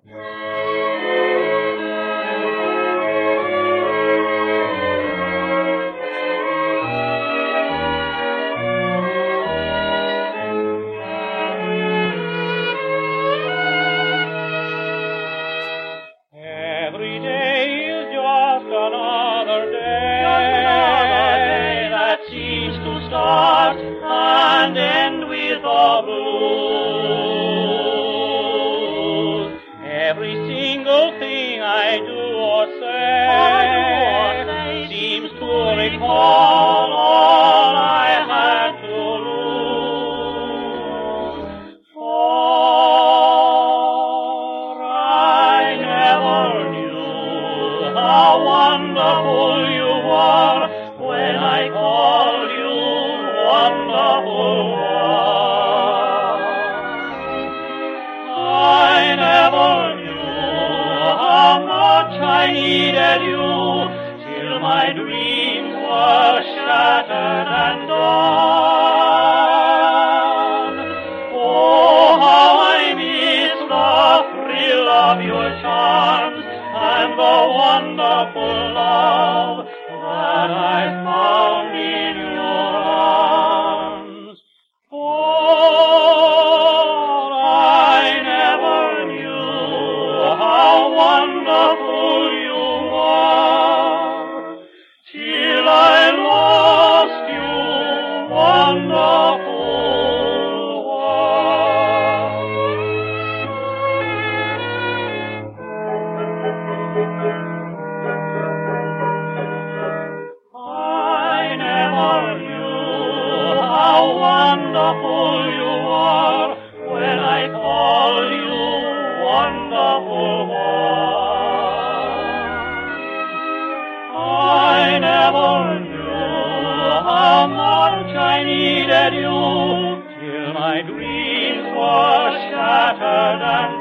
Every day is just another day that seems to start and end with the blues. Every single thing I do or say seems to recall all I had to lose. For I never knew how wonderful you were when I called you wonderful one. I never knew how much I needed you till my dreams were shattered and gone. Oh, how I miss the thrill of your charms and the wonderful love that I found in your arms. For I never knew how wonderful you were till I lost you, wonderful I never knew how wonderful you were when I called you wonderful one. I never knew how much I needed you till my dreams were shattered and